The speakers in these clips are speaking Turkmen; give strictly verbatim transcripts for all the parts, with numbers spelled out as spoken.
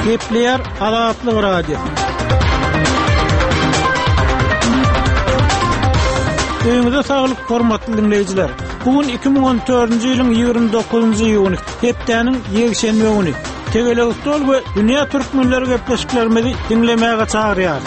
Gepler Adatlyk Radio. Öňüňizde saglyk, hormatly dinleyijiler. Bugün iki bin on dördünji ýylyň ýygrimi dokuzunjy ýuny, hepdeniň ýekşenbe güni. Tegelegistol we dünýä türkmenleri gepleşiklerimizi dinlemäge çagyrýar.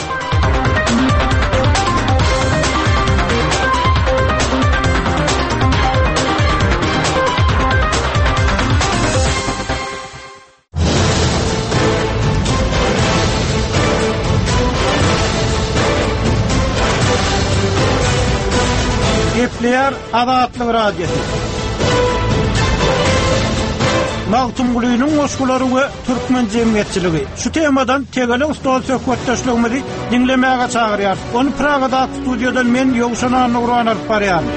Gepler Adatlyk Radio. Magtumgulynyň goşgulary we türkmen jemgyýetçiligi. Şu temadan Tegelegistol söhbetdeşligimizi dinlemäge çagyrýar. Onu Pragada studiýadan men Ýogşan Nurwan alyp barýar.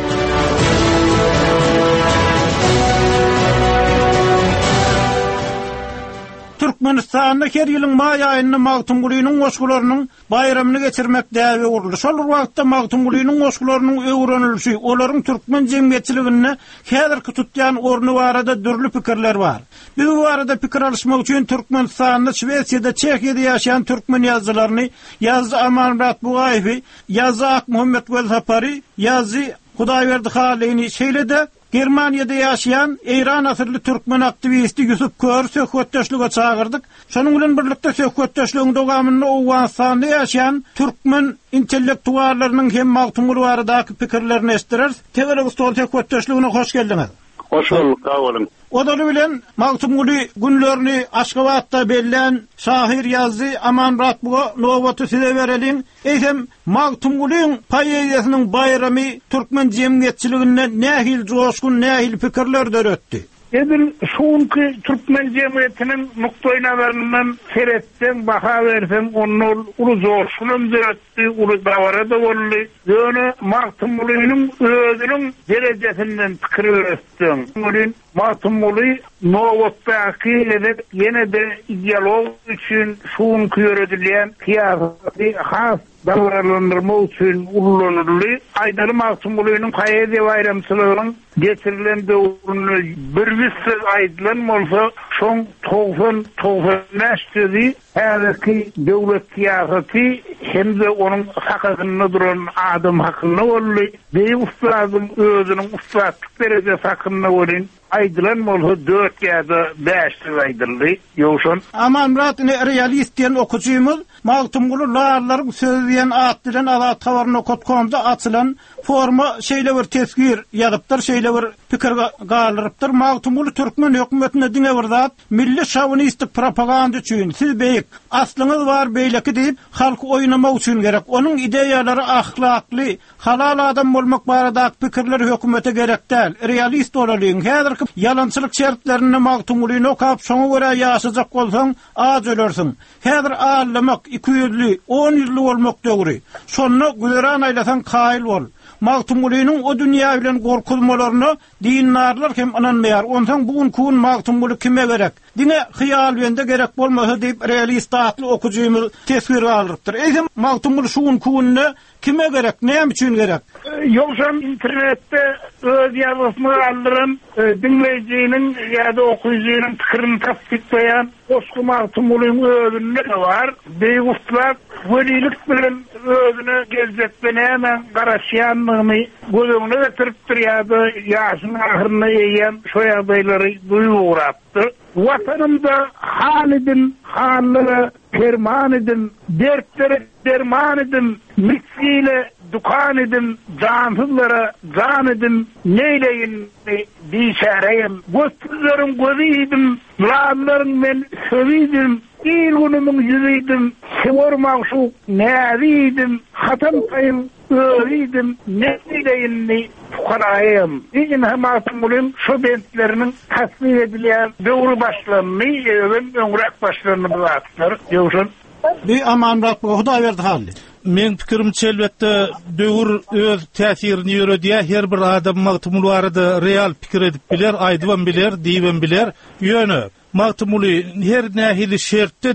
Türkmenistanda her ýylyň maý aýynda Magtumgulynyň goşgularynyň bayramyny geçirmek däbi uruldy. Şol wagtda Magtumgulynyň goşgularynyň öwrenilişi, olaryň türkmen jemgyýetçiligine häzirki tutýan orny barada dürli pikirler bar. Biz bu barada pikir alışmak üçin Türkmenistanda, Şweýsiýada, Çekiýada ýaşaýan türkmen ýazgylaryny Ýazgy Amanrat Bugaýew, Ýazgy Akmuhammed Welhapary, Ýazgy Hudaýberdi Halyny şeýlede Germaniýada ýaşaýan Eýran asyrly türkmen aktivisti Ýusup Kör söhbetdeşlige çagyrdyk. Şonuň bilen birlikde söhbetdeşligiň dowamyny Owganstanda ýaşaýan türkmen intellektuallarynyň hem Magtumguly baradaky pikirlerini esdirer. Tegelegistol söhbetdeşligine hoş geldiňiz. Hoş bulduk, sağ olun. Odaly bilen Magtumguly günlerini Aşgabatda bellen şahir Ýazgy Amanrat Bugaýew nowaty size bereliň. Eýsem Magtumgulyň poeziýasynyň bayramy türkmen jemgyýetçiligine nähil joşkun, nähil pikirler döretdi. Edil şuňky türkmen jemgyýetiniň nukdaýy nazaryndan seretden baha bersem, onun uly joşkunam döretdi, uly dawara da boldy. Ýöne Magtumgulynyň özüniň derejesinden pikir öretdi. Mulyň Magtumguly nowatdaky edip ýene de ideolog üçin şuňky ýöredilýän kiýasaty has dawralandyrma üçin ullanyldy. Aýdary Magtumgulynyň poeziýa bayramçylygynyň geçirilen döwrüne birgisiz aýdylan bolsa, şoň togsan togsan näşdi häzirki döwlet siýasaty hemde onuň hakagyny duran adam hakyny boldy. Beý ustadyň özüniň ustadlyk derejesi hakyny boldy. Aýdylan bolsa dört ýa-da beş aýdyldy. Ýogşan Amanrat realist diýen okujymyz Magtumguly laýarlaryň sözü diýen at bilen adat tawaryny okutganda açylan forma şeýle bir tesgir ýagypdyr, şeýle bir pikir galyrypdyr. Magtumguly türkmen hökümetine diňe bir zat milli şovinistik propaganda üçin siz beýik aslyňyz bar beýleki diýip halky oýnamak üçin gerek. Onuň ideýalary ahlakly, halal adam bolmak barada pikirler hökümete gerek däl. Realist bolalýyn. Häzirki yalançylyk şertlerini Magtumgulyny okap şoňa görä ýaşajak bolsaň az ölersiň. Häzir ağlamak iki yüzlü, on yüzlü bolmak döwri. Şonu güleran aýlasaň kaýyl bol. Magtumgulynyň o dünýä bilen gorkulmalaryny dindarlar hem ananmaýar. Ondan bugün kun Magtumguly kime gerek? Diňe hyýal bende gerek bolmasa diýip realist atly okujymyz tesbir alypdyr. Eýsem Magtumguly şuň kunny kime gerek? Näme üçin gerek? Ýogşan internetde öz ýazysyny aldyran dinleýijiniň ýa-da okujynyň pikirini tasdikleýän Oşku Magtumgulyň özünde bar. Beýgustlar welilik bilen özüne gezzetmenämen garaşýanlygyny gözüňe getiripdir ýa-da ýaşynyň ahyryna ýeýän şo ýagdaýlary duýurapdy. Vatanımda hal edin, hallara perman edin, dertlere derman edin, miskiyle dukan edin, cansızlara can edin, neyleyin dişareyim. Gözsüzlerin gözüydüm, lağımların ben sövüydüm, İl günümün yüzüydüm, sevor mağşuk nâziydim, hatam kayım öğriydim, neyleyinli fukarayım. İyin Magtumgulyň şu bentlerinin tasvir edilen döwrü başlarını, evin öňrek başlarını bulatlar. Ýogşan bir Amanrat Hudaýberdi Haly. Men pikirimçe elbetde döwür öz täsirini ýöredýär. Her bir adam Magtumguly barada real pikir edip biler, aýdyban biler, diýben biler. Ýöne Magtumguly her nähili şertde de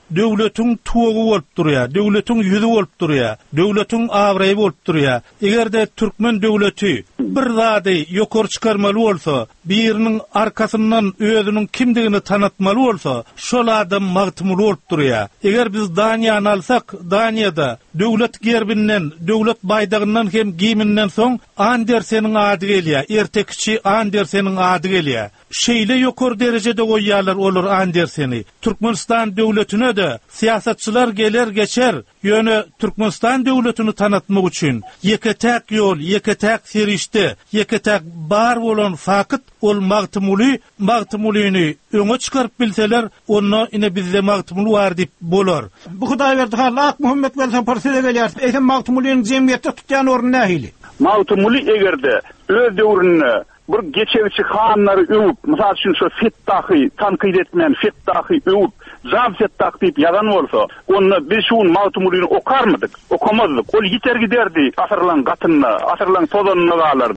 döwletiň tuogu bolup durýar, döwletiň ýüzi bolup durýar, döwletiň awraýy bolup durýar. Egerde türkmen döwleti bir zady ýokary çykarmaly bolsa, biriniň arkasyndan özüniň kimdigini tanatmaly bolsa, şol adam magtymly bolup durýar. Eger biz Daniýany alsak, Daniýada döwlet gerbinden, döwlet baýdagyndan hem giyiminden soň Anderseniň ady gelýär, ertekçi Anderseniň ady gelýär. Şeýle ýokary derejede goýýarlar olar Anderseni. Türkmenistan döwletine de siýasatçylar geler geçer, ýöne Türkmenistan döwletini tanatmak üçin ýeketäk ýol, ýeketäk serişde, ýeketäk bar bolan fakyt ol magtymly, magtymlyny öňe çykaryp bilseler, onu ine bizde magtymly bar diýip bolar. Bu Hudaý berdi halak Muhammed welsen persede gelýär. Eýsem magtymlyň jemgyýetde tutýan orny nähili? Magtymly egerde öz döwrüne bir geçeviçi hanlary öwüp, mysal üçin şu Fettahy, tanqid etmeyen Fettahy öwüp, Jam Fettah diýip ýazan bolsa, onu biz şu magtymlyny okarmydyk, okamazdyk. Ol ýeter giderdi asyrlan gatyna, asyrlan tozanyna galardy.